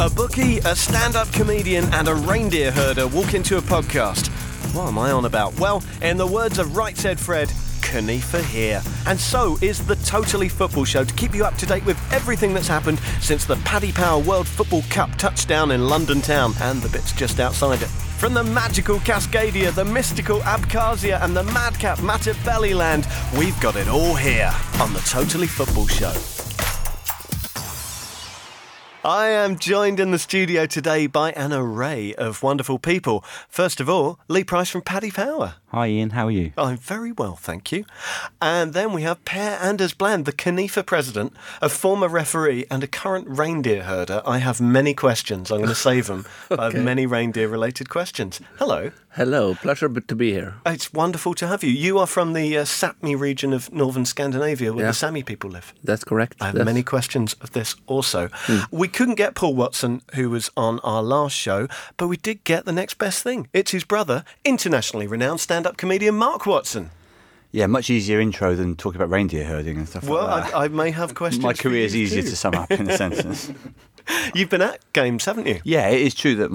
A bookie, a stand-up comedian and a reindeer herder walk into a podcast. What am I on about? Well, in the words of Right Said Fred, Kanifa here. And so is the Totally Football Show to keep you up to date with everything that's happened since the Paddy Power World Football Cup touchdown in London town and the bits just outside it. From the magical Cascadia, the mystical Abkhazia and the madcap Matabeleland, we've got it all here on the Totally Football Show. I am joined in the studio today by an array of wonderful people. First of all, Lee Price from Paddy Power. Hi Ian, how are you? I'm very well, thank you. And then we have Per Anders Bland, the Kanifa president, a former referee and a current reindeer herder. I have many questions. I'm going to save them. Okay. I have many reindeer-related questions. Hello. Hello, pleasure to be here. It's wonderful to have you. You are from the Sápmi region of northern Scandinavia where the Sami people live. That's correct. I have many questions of this also. We couldn't get Paul Watson, who was on our last show, but we did get the next best thing. It's his brother, internationally renowned stand-up comedian Mark Watson. Yeah, much easier intro than talking about reindeer herding and stuff like that. Well, I may have questions. My career is easier to sum up in a sentence. You've been at games, haven't you? Yeah, it is true that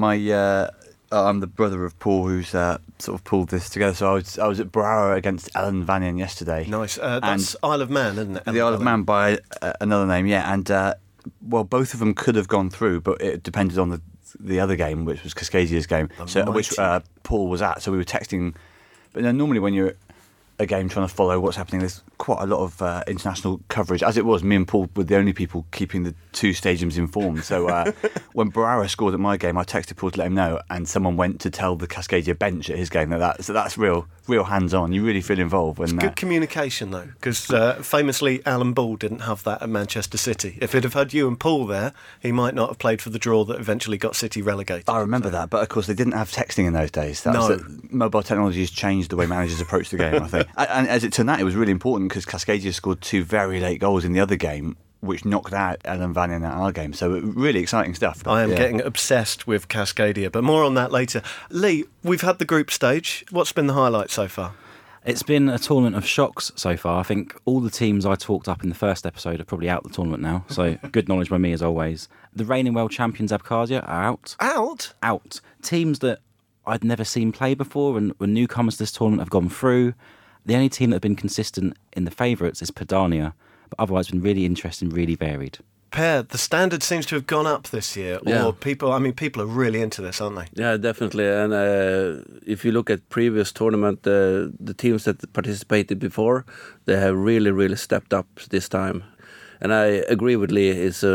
I'm the brother of Paul who's sort of pulled this together. So I was at Brower against Ellen Vannion yesterday. Nice. That's Isle of Man, isn't it? The Isle of Man by another name, yeah. And, both of them could have gone through, but it depended on the other game, which was Cascadia's game, which Paul was at. So we were texting. But normally when you're at a game trying to follow what's happening, there's quite a lot of international coverage. As it was, me and Paul were the only people keeping the two stadiums informed. So when Barara scored at my game, I texted Paul to let him know, and someone went to tell the Cascadia bench at his game that. So that's real hands-on. You really feel involved. When, it's good communication, though, because famously Alan Ball didn't have that at Manchester City. If he'd have had you and Paul there, he might not have played for the draw that eventually got City relegated. I remember that, but of course they didn't have texting in those days. Mobile technology has changed the way managers approach the game, I think. And as it turned out, it was really important because Cascadia scored two very late goals in the other game, which knocked out Ellen Vannion at our game. So really exciting stuff. I am getting obsessed with Cascadia, but more on that later. Lee, we've had the group stage. What's been the highlight so far? It's been a tournament of shocks so far. I think all the teams I talked up in the first episode are probably out the tournament now, so good knowledge by me as always. The reigning world champions Abkhazia are out. Out? Out. Teams that I'd never seen play before and were newcomers to this tournament have gone through. The only team that have been consistent in the favourites is Padania, but otherwise it's been really interesting, really varied. Per, the standard seems to have gone up this year. Yeah. Or people are really into this, aren't they? Yeah, definitely. And if you look at previous tournament, the teams that participated before, they have really, really stepped up this time. And I agree with Lee, it's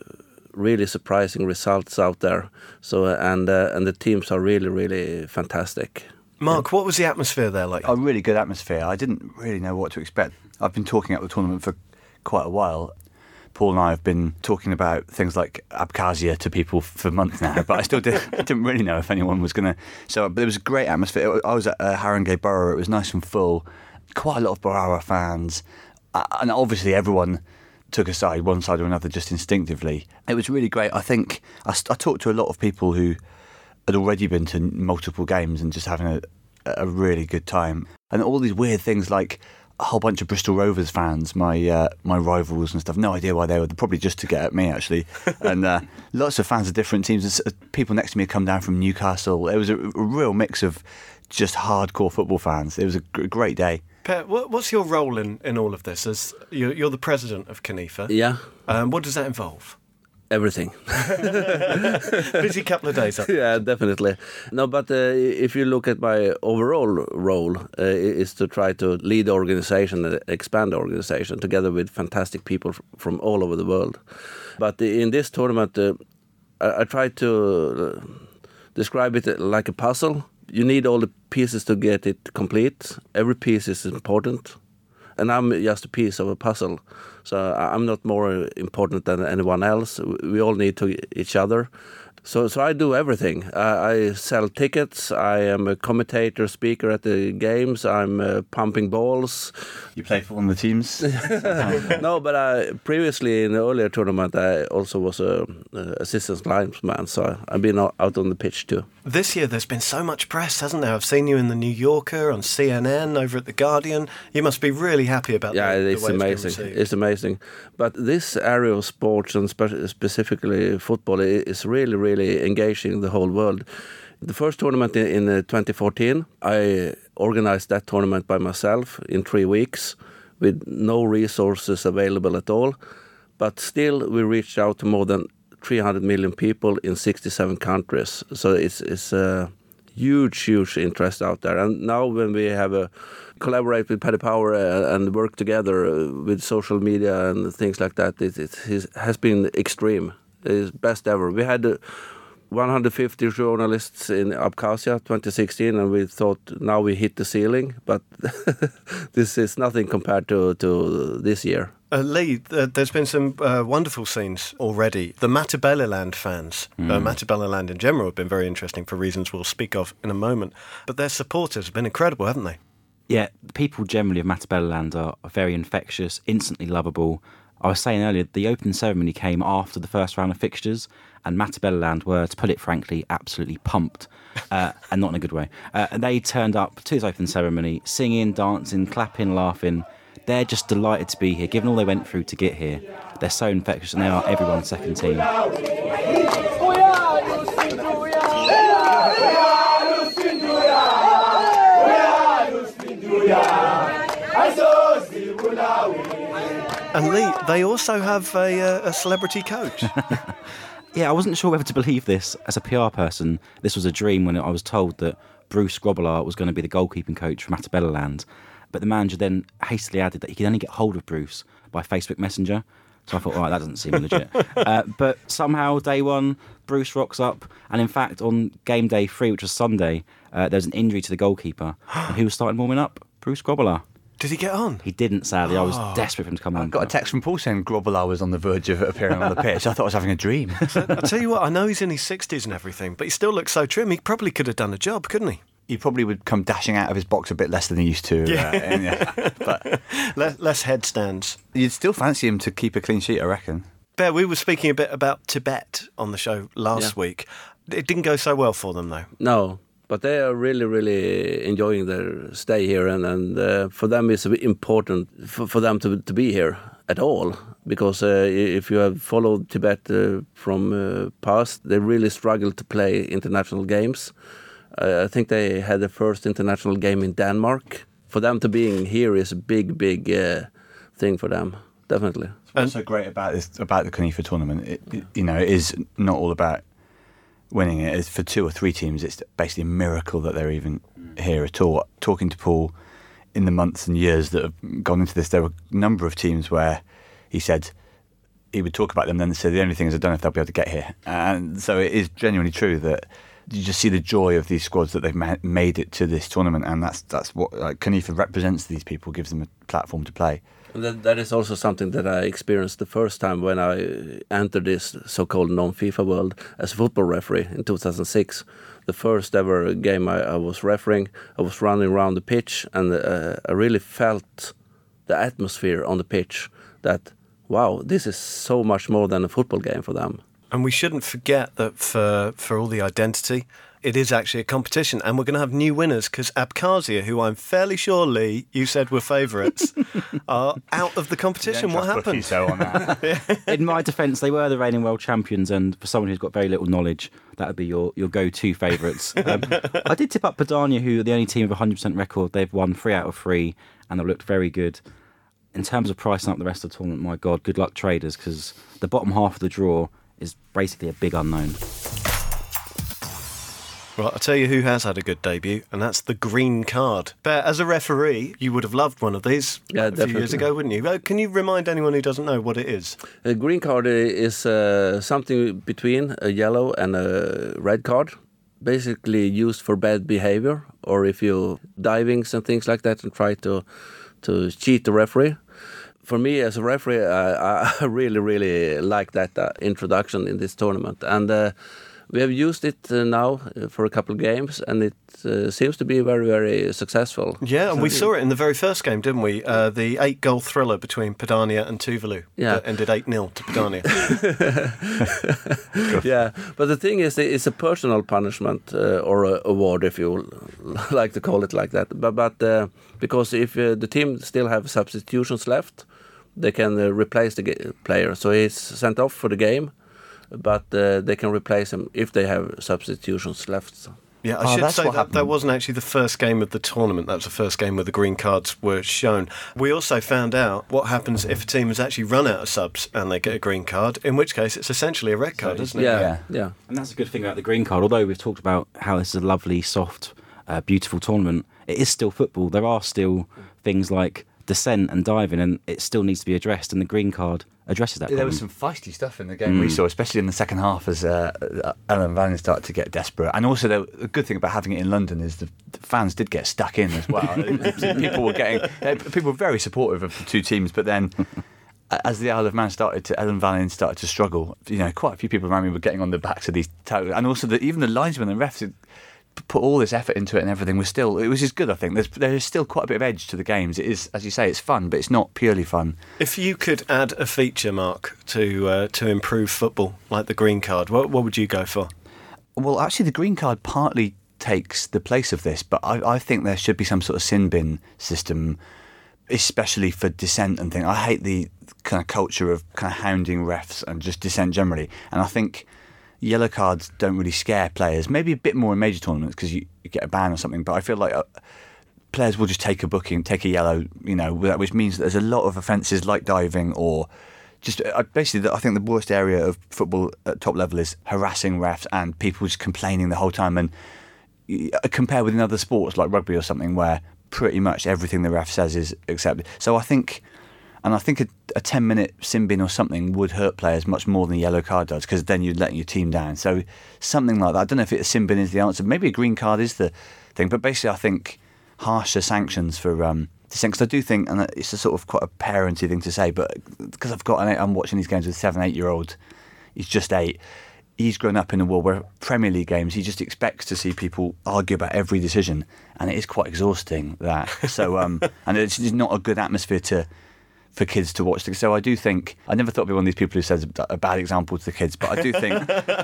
really surprising results out there. So and the teams are really, really fantastic. Mark, what was the atmosphere there like? A really good atmosphere. I didn't really know what to expect. I've been talking up the tournament for quite a while. Paul and I have been talking about things like Abkhazia to people for months now, but I still didn't really know if anyone was going to. But there was a great atmosphere. I was at Haringey Borough. It was nice and full. Quite a lot of Borough fans. And obviously everyone took a side, one side or another, just instinctively. It was really great. I think I talked to a lot of people who had already been to multiple games and just having a really good time. And all these weird things like a whole bunch of Bristol Rovers fans, my rivals and stuff. No idea why they were. Probably just to get at me, actually. And lots of fans of different teams. People next to me had come down from Newcastle. It was a real mix of just hardcore football fans. It was a great day. Per, what's your role in all of this? As you're the president of Kanifa. Yeah. What does that involve? Everything. Busy couple of days up. Yeah, definitely. No, but if you look at my overall role, is to try to lead the organization, expand the organization, together with fantastic people from all over the world. But in this tournament, I try to describe it like a puzzle. You need all the pieces to get it complete. Every piece is important. And I'm just a piece of a puzzle. So I'm not more important than anyone else. We all need to each other So I do everything. I sell tickets. I am a commentator, speaker at the games. I'm pumping balls. You play for one of the teams? No, but previously in the earlier tournament, I also was a assistant linesman. So I've been out on the pitch too. This year there's been so much press, hasn't there? I've seen you in the New Yorker, on CNN, over at The Guardian. You must be really happy about the way it's amazing. It's amazing. But this area of sports, and specifically football, is really, really engaging the whole world. The first tournament in 2014, I organized that tournament by myself in 3 weeks with no resources available at all. But still, we reached out to more than 300 million people in 67 countries. So it's a huge interest out there. And now when we have collaborate with Paddy Power and work together with social media and things like that, it has been extreme. It's best ever. We had 150 journalists in Abkhazia 2016, and we thought now we hit the ceiling, but this is nothing compared to this year. Lee, there's been some wonderful scenes already. The Matabeleland fans, Matabeleland in general, have been very interesting for reasons we'll speak of in a moment. But their supporters have been incredible, haven't they? Yeah, the people generally of Matabeleland are very infectious, instantly lovable. I was saying earlier, the opening ceremony came after the first round of fixtures, and Matabeleland were, to put it frankly, absolutely pumped, and not in a good way. And they turned up to this opening ceremony, singing, dancing, clapping, laughing. They're just delighted to be here, given all they went through to get here. They're so infectious, and they are everyone's second team. And Lee, they also have a celebrity coach. Yeah, I wasn't sure whether to believe this. As a PR person, this was a dream when I was told that Bruce Grobbelaar was going to be the goalkeeping coach for Matabeleland. But the manager then hastily added that he could only get hold of Bruce by Facebook Messenger. So I thought, all right, that doesn't seem legit. But somehow, day one, Bruce rocks up. And in fact, on game day 3, which was Sunday, there was an injury to the goalkeeper. And who was starting warming up? Bruce Grobbelaar. Did he get on? He didn't, sadly. I was desperate for him to come on. I got a text from Paul saying Grobbelaar was on the verge of appearing on the pitch. I thought I was having a dream. I'll tell you what, I know he's in his 60s and everything, but he still looks so trim. He probably could have done a job, couldn't he? He probably would come dashing out of his box a bit less than he used to. But less headstands. You'd still fancy him to keep a clean sheet, I reckon. Bear, we were speaking a bit about Tibet on the show last week. It didn't go so well for them, though. No. But they are really, really enjoying their stay here, and for them it's important for them to be here at all, because if you have followed Tibet from past, they really struggle to play international games. I think they had the first international game in Denmark. For them to being here is a big thing for them, definitely. What's so great about the CONIFA tournament? It is not all about winning it. Is for 2 or 3 teams, it's basically a miracle that they're even here at all. Talking to Paul in the months and years that have gone into this, there were a number of teams where he said he would talk about them, then say the only thing is I don't know if they'll be able to get here. And so it is genuinely true that you just see the joy of these squads that they've made it to this tournament, and that's what CONIFA represents to these people, gives them a platform to play. That is also something that I experienced the first time when I entered this so-called non-FIFA world as a football referee in 2006. The first ever game I was refereeing, I was running around the pitch, and I really felt the atmosphere on the pitch that, wow, this is so much more than a football game for them. And we shouldn't forget that for all the identity, it is actually a competition, and we're going to have new winners, because Abkhazia, who I'm fairly sure, Lee, you said were favourites, are out of the competition. What happened? On that. In my defence, they were the reigning world champions, and for someone who's got very little knowledge, that would be your go-to favourites. I did tip up Padania, who are the only team with a 100% record. They've won 3 out of 3, and they've looked very good. In terms of pricing up the rest of the tournament, my God, good luck traders, because the bottom half of the draw is basically a big unknown. Well, I'll tell you who has had a good debut, and that's the green card. But as a referee, you would have loved one of these a few years ago, wouldn't you? Can you remind anyone who doesn't know what it is? A green card is something between a yellow and a red card, basically used for bad behavior, or if you divings and things like that and try to cheat the referee. For me as a referee, I really, really like that introduction in this tournament. And We have used it now for a couple of games, and it seems to be very, very successful. Yeah, and we saw it in the very first game, didn't we? The 8-goal thriller between Padania and Tuvalu that ended 8-0 to Padania. Yeah, but the thing is, it's a personal punishment or a award, if you like to call it like that. But because if the team still have substitutions left, they can replace the player. So he's sent off for the game, but they can replace him if they have substitutions left. Yeah, I should say that wasn't actually the first game of the tournament. That was the first game where the green cards were shown. We also found out what happens if a team has actually run out of subs and they get a green card, in which case it's essentially a red card, isn't it? Yeah. And that's a good thing about the green card. Although we've talked about how this is a lovely, soft, beautiful tournament, it is still football. There are still things like descent and diving, and it still needs to be addressed, and the green card addresses that problem. There was some feisty stuff in the game we saw, especially in the second half as Ellen Vannin started to get desperate. And also the good thing about having it in London is the fans did get stuck in as well. People were very supportive of the two teams, but then as the Isle of Man Ellen Vannin started to struggle, quite a few people around me were getting on the backs of these towers, and also even the linesmen and refs had put all this effort into it, and everything was just good. I think there is still quite a bit of edge to the games. It is, as you say, it's fun, but it's not purely fun. If you could add a feature, Mark, to improve football, like the green card, what would you go for? Well, actually, the green card partly takes the place of this, but I think there should be some sort of sin bin system, especially for dissent and things. I hate the kind of culture of kind of hounding refs and just dissent generally, and I think yellow cards don't really scare players. Maybe a bit more in major tournaments because you get a ban or something. But I feel like players will just take a booking, take a yellow, which means that there's a lot of offences like diving or just basically. I think the worst area of football at top level is harassing refs and people just complaining the whole time. And compare with in other sports like rugby or something where pretty much everything the ref says is accepted. So I think a 10-minute sin bin or something would hurt players much more than a yellow card does, because then you'd let your team down. So something like that. I don't know if a sin bin is the answer. Maybe a green card is the thing. But basically, I think harsher sanctions for dissent. Because I do think, and it's a sort of quite a parenty thing to say, but because I'm watching these games with a 7-8-year-old. He's just 8. He's grown up in a world where Premier League games, he just expects to see people argue about every decision, and it is quite exhausting. So and it's not a good atmosphere for kids to watch. So I do think, I never thought I'd be one of these people who says a bad example to the kids, but I do think,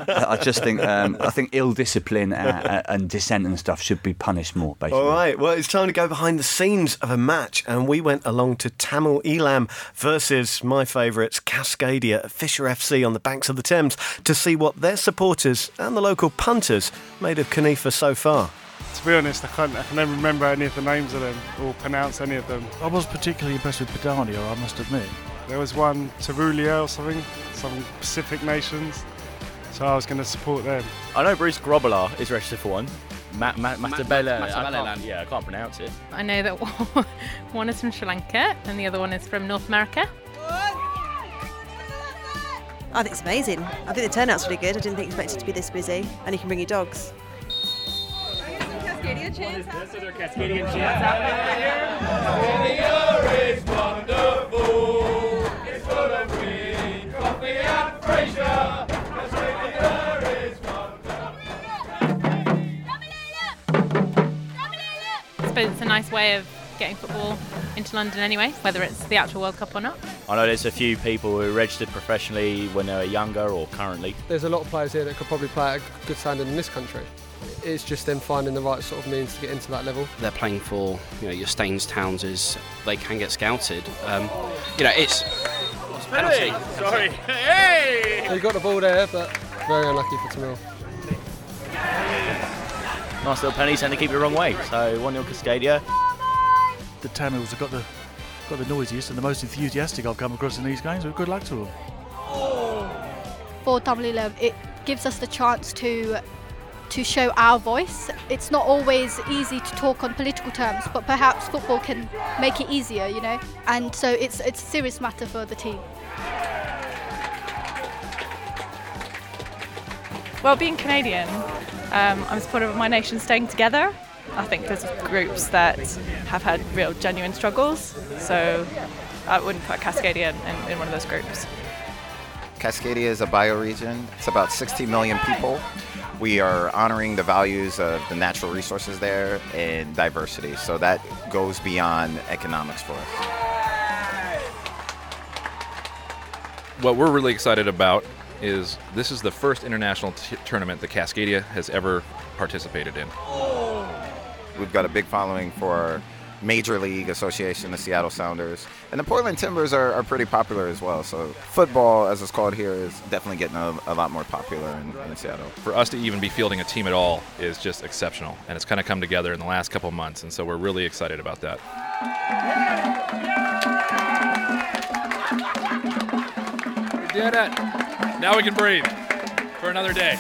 I think ill discipline and dissent and stuff should be punished more, basically. All right, well, it's time to go behind the scenes of a match, and we went along to Tamil Eelam versus my favourites, Cascadia at Fisher FC on the banks of the Thames to see what their supporters and the local punters made of Kanifa so far. To be honest, I can never remember any of the names of them or pronounce any of them. I was particularly impressed with Padania, I must admit. There was one, Tarulia or something, some Pacific nations, so I was going to support them. I know Bruce Grobbelaar is registered for one. Matabele. I can't pronounce it. I know that one is from Sri Lanka and the other one is from North America. I think it's amazing. I think the turnout's really good. I didn't expect it to be this busy, and you can bring your dogs. Cascadia chants. Cascadia chants happening here. Cascadia is wonderful. It's full of green coffee and Frasier. Cascadia is wonderful. I suppose it's a nice way of getting football into London anyway, whether it's the actual World Cup or not. I know there's a few people who are registered professionally when they were younger or currently. There's a lot of players here that could probably play at a good standard in this country. It's just them finding the right sort of means to get into that level. They're playing for your Staines Townses. They can get scouted. It's penalty. Sorry. Hey! He got the ball there, but very unlucky for Tamil. Nice little penalty, sent the keeper the wrong way. So 1-0 Cascadia. The Tamils have got the noisiest and the most enthusiastic I've come across in these games. Well, good luck to them. For Tamil Eelam, it gives us the chance to show our voice. It's not always easy to talk on political terms, but perhaps football can make it easier, and so it's a serious matter for the team. Well, being Canadian, I'm a supporter of my nation staying together. I think there's groups that have had real genuine struggles, so I wouldn't put Cascadia in one of those groups. Cascadia is a bioregion. It's about 60 million people. We are honoring the values of the natural resources there and diversity. So that goes beyond economics for us. What we're really excited about is this is the first international tournament that Cascadia has ever participated in. We've got a big following for our Major League Association, the Seattle Sounders. And the Portland Timbers are pretty popular as well. So football, as it's called here, is definitely getting a lot more popular in Seattle. For us to even be fielding a team at all is just exceptional. And it's kind of come together in the last couple of months. And so we're really excited about that. We did it. Now we can breathe for another day.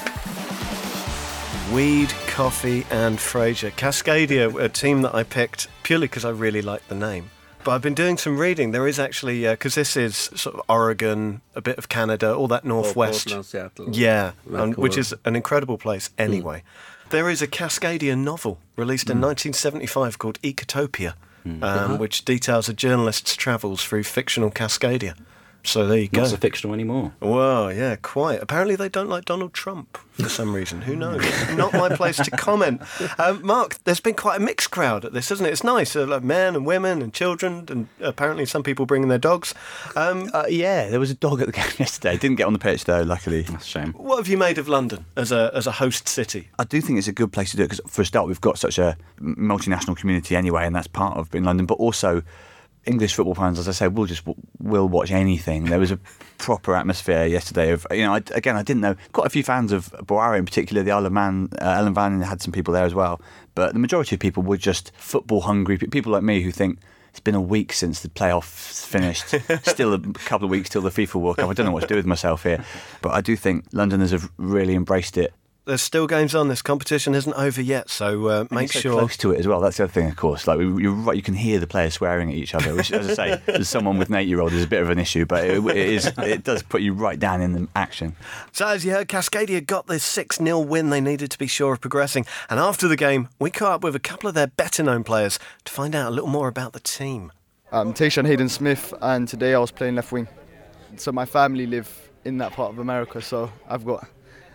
Weed, Coffee and Fraser. Cascadia, a team that I picked purely because I really like the name. But I've been doing some reading. There is actually, because this is sort of Oregon, a bit of Canada, all that northwest. Portland, Seattle. Yeah, which is an incredible place anyway. There is a Cascadia novel released in 1975 called Ecotopia, which details a journalist's travels through fictional Cascadia. So there you go. Not so fictional anymore. Well, yeah, quite. Apparently they don't like Donald Trump for some reason. Who knows? Not my place to comment. Mark, there's been quite a mixed crowd at this, isn't it? It's nice. Like men and women and children, and apparently some people bringing their dogs. Yeah, there was a dog at the game yesterday. Didn't get on the pitch though, luckily. That's a shame. What have you made of London as a host city? I do think it's a good place to do it because, for a start, we've got such a multinational community anyway, and that's part of being London, but also English football fans, as I say, will watch anything. There was a proper atmosphere yesterday of, I didn't know, quite a few fans of Boara in particular, the Isle of Man, Ellen Van had some people there as well, but the majority of people were just football hungry, people like me who think it's been a week since the playoffs finished, still a couple of weeks till the FIFA World Cup, I don't know what to do with myself here, but I do think Londoners have really embraced it. There's still games on. This competition isn't over yet, so make so sure. Close to it as well. That's the other thing, of course. Like you're right, you can hear the players swearing at each other, which, as I say, as someone with an 8-year-old, is a bit of an issue. But it does put you right down in the action. So as you heard, Cascadia got this 6-0 win they needed to be sure of progressing. And after the game, we caught up with a couple of their better-known players to find out a little more about the team. I'm Tayshaun Hayden-Smith, and today I was playing left wing. So my family live in that part of America, so I've got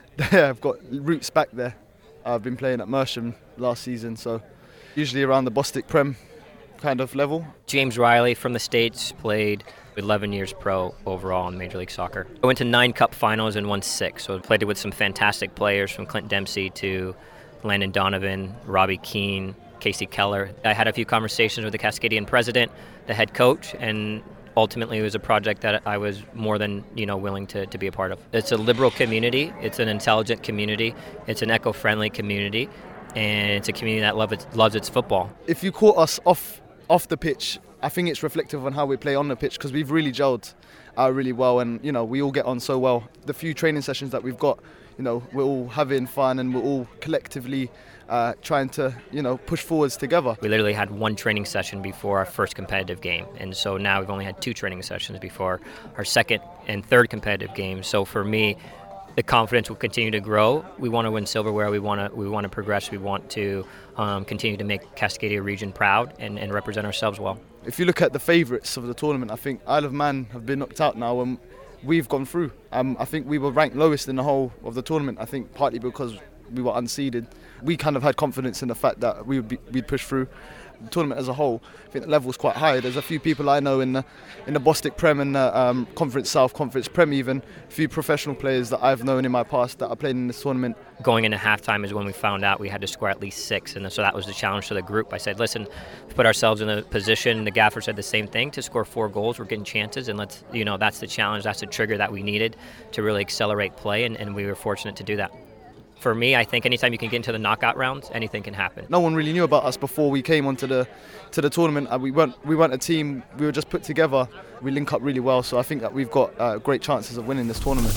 roots back there. I've been playing at Mersham last season, so usually around the Bostik Prem kind of level. James Riley from the States, played 11 years pro overall in Major League Soccer. I went to 9 cup finals and won 6, so I played with some fantastic players from Clint Dempsey to Landon Donovan, Robbie Keane, Casey Keller. I had a few conversations with the Cascadian president, the head coach, and ultimately it was a project that I was more than willing to be a part of. It's a liberal community, it's an intelligent community, it's an eco-friendly community, and it's a community that loves its football. If you caught us off the pitch, I think it's reflective on how we play on the pitch, because we've really gelled really well, and we all get on so well. The few training sessions that we've got, we're all having fun and we're all collectively trying to, push forwards together. We literally had 1 training session before our first competitive game, and so now we've only had 2 training sessions before our second and third competitive game. So for me, the confidence will continue to grow. We want to win silverware. We want to progress. We want to continue to make Cascadia region proud and represent ourselves well. If you look at the favourites of the tournament, I think Isle of Man have been knocked out now, and we've gone through. I think we were ranked lowest in the whole of the tournament. I think partly because we were unseeded. We kind of had confidence in the fact that we'd push through. The tournament as a whole, I think the level's quite high. There's a few people I know in the Bostik Prem and the Conference South, Conference Prem even, a few professional players that I've known in my past that are playing in this tournament. Going into halftime is when we found out we had to score at least 6, and so that was the challenge to the group. I said, listen, put ourselves in a position, the gaffer said the same thing, to score 4 goals, we're getting chances, and that's the challenge, that's the trigger that we needed to really accelerate play, and we were fortunate to do that. For me, I think anytime you can get into the knockout rounds, anything can happen. No one really knew about us before we came onto the tournament. We weren't a team. We were just put together. We link up really well, so I think that we've got great chances of winning this tournament.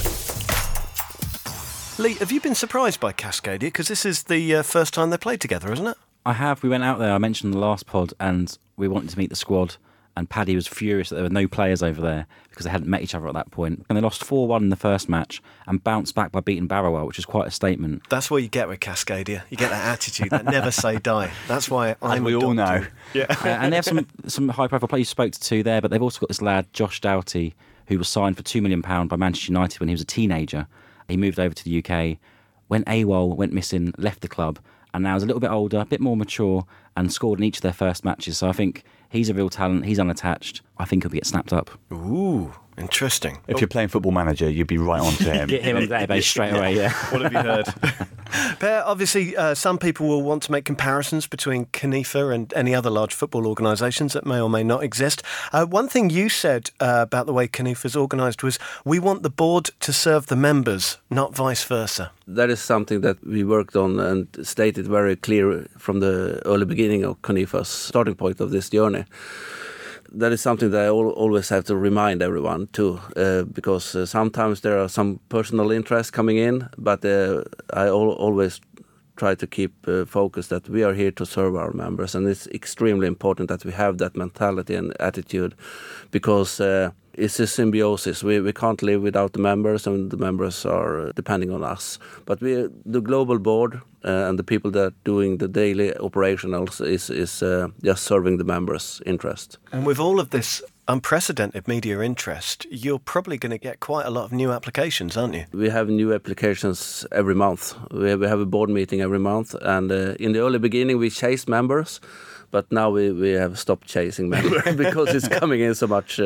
Lee, have you been surprised by Cascadia? Because this is the first time they played together, isn't it? I have. We went out there, I mentioned in the last pod, and we wanted to meet the squad. And Paddy was furious that there were no players over there because they hadn't met each other at that point. And they lost 4-1 in the first match and bounced back by beating Barrowell, which is quite a statement. That's what you get with Cascadia. You get that attitude, that never say die. That's why we all know. Yeah. And they have some high-profile players you spoke to there, but they've also got this lad, Josh Doughty, who was signed for £2 million by Manchester United when he was a teenager. He moved over to the UK, went AWOL, went missing, left the club, and now is a little bit older, a bit more mature, and scored in each of their first matches. So I think he's a real talent. He's unattached. I think he'll get snapped up. Ooh, interesting. If you're playing Football Manager, you'd be right on to him. Get him on the database straight away, yeah. What have you heard? Per, obviously, some people will want to make comparisons between CNIFA and any other large football organisations that may or may not exist. One thing you said about the way CNIFA is organised was, we want the board to serve the members, not vice versa. That is something that we worked on and stated very clear from the early beginning of CNIFA's starting point of this journey. That is something that I always have to remind everyone too, because sometimes there are some personal interests coming in, but I always try to keep focus that we are here to serve our members, and it's extremely important that we have that mentality and attitude, because it's a symbiosis. We can't live without the members, and the members are depending on us. But the global board and the people that are doing the daily operationals is just serving the members' interest. And with all of this unprecedented media interest, you're probably going to get quite a lot of new applications, aren't you? We have new applications every month. We have a board meeting every month, and in the early beginning we chased members, but now we have stopped chasing members because it's coming in so much.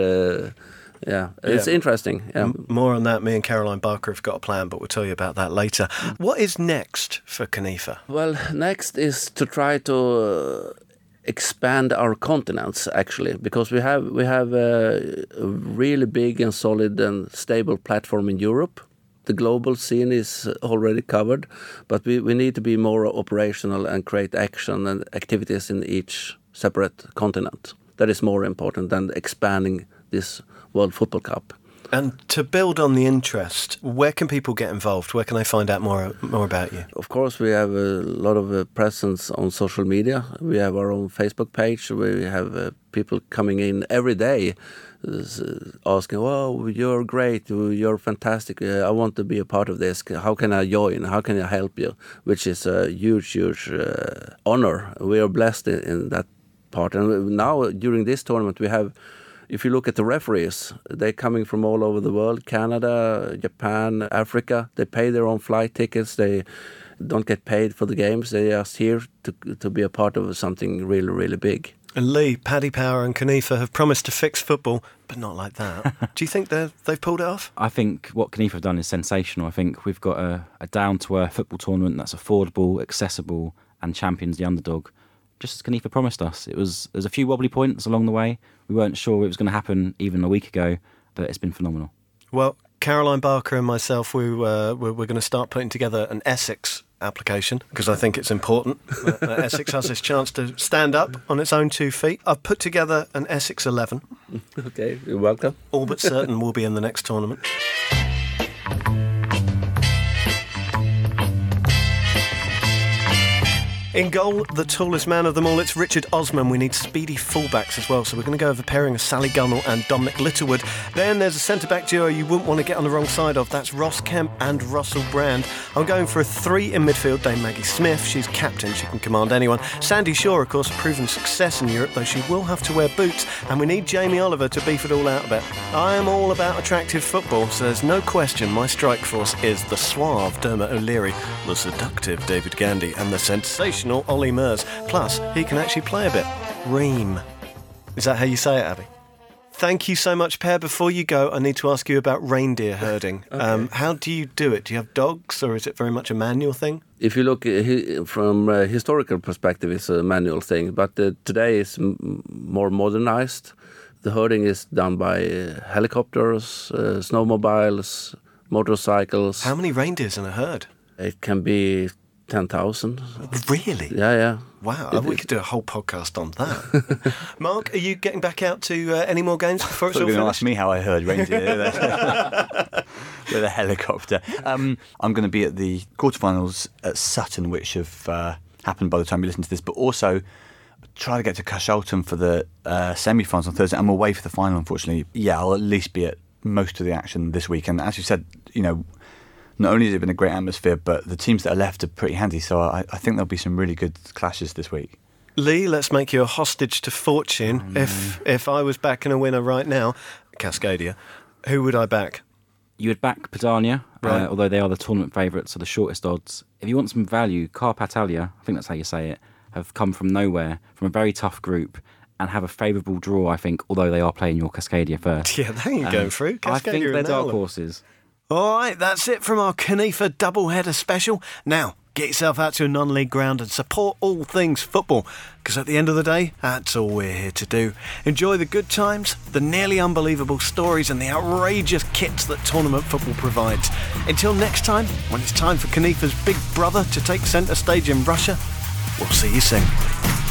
It's interesting. Yeah. More on that. Me and Caroline Barker have got a plan, but we'll tell you about that later. What is next for CNIFA? Well, next is to try to expand our continents, actually, because we have a really big and solid and stable platform in Europe. The global scene is already covered, but we need to be more operational and create action and activities in each separate continent. That is more important than expanding this World Football Cup. And to build on the interest, where can people get involved? Where can they find out more about you? Of course, we have a lot of presence on social media. We have our own Facebook page. We have people coming in every day asking, "Oh, you're great, you're fantastic, I want to be a part of this. How can I join? How can I help you?" Which is a huge honor. We are blessed in that part. And now, during this tournament, we have, if you look at the referees, they're coming from all over the world, Canada, Japan, Africa. They pay their own flight tickets. They don't get paid for the games. They're just here to be a part of something really, really big. And Lee, Paddy Power and CNIFA have promised to fix football, but not like that. Do you think they've pulled it off? I think what CNIFA have done is sensational. I think we've got a down-to-earth football tournament that's affordable, accessible, and champions the underdog, just as CNIFA promised us. There's a few wobbly points along the way. We weren't sure it was going to happen even a week ago, but it's been phenomenal. Well, Caroline Barker and myself, we're going to start putting together an Essex application, because I think it's important that Essex has this chance to stand up on its own 2 feet. I've put together an Essex 11. Okay, you're welcome. All but certain will be in the next tournament. In goal, the tallest man of them all, it's Richard Osman. We need speedy fullbacks as well, so we're going to go over pairing of Sally Gunnell and Dominic Littlewood. Then there's a centre-back duo you wouldn't want to get on the wrong side of. That's Ross Kemp and Russell Brand. I'm going for a 3 in midfield. Dame Maggie Smith, she's captain, she can command anyone. Sandy Shaw, of course, a proven success in Europe, though she will have to wear boots. And we need Jamie Oliver to beef it all out a bit. I am all about attractive football, so there's no question my strike force is the suave Dermot O'Leary, the seductive David Gandy, and the sensational Ollie Mers. Plus, he can actually play a bit. Ream. Is that how you say it, Abby? Thank you so much, Per. Before you go, I need to ask you about reindeer herding. Okay. How do you do it? Do you have dogs, or is it very much a manual thing? If you look from a historical perspective, it's a manual thing, but today it's more modernized. The herding is done by helicopters, snowmobiles, motorcycles. How many reindeers in a herd? It can be 10,000. Really? Yeah. Wow, we could do a whole podcast on that. Mark, are you getting back out to any more games before it's all finished? You're going to ask me how I heard reindeer with a helicopter. I'm going to be at the quarterfinals at Sutton, which have happened by the time you listen to this, but also try to get to Cashalton for the semi-finals on Thursday. I'm away for the final, unfortunately. Yeah, I'll at least be at most of the action this week. And as you said, not only has it been a great atmosphere, but the teams that are left are pretty handy. So I think there'll be some really good clashes this week. Lee, let's make you a hostage to fortune. If I was backing a winner right now, Cascadia, who would I back? You would back Padania, Right. although they are the tournament favourites, so the shortest odds. If you want some value, Carpatalia, I think that's how you say it, have come from nowhere, from a very tough group, and have a favourable draw, I think, although they are playing your Cascadia first. Yeah, they ain't going through. I think Cascadia they're and dark Allen. horses. All right, that's it from our Canifa doubleheader special. Now, get yourself out to a non-league ground and support all things football, because at the end of the day, that's all we're here to do. Enjoy the good times, the nearly unbelievable stories, and the outrageous kits that tournament football provides. Until next time, when it's time for Canifa's big brother to take centre stage in Russia, we'll see you soon.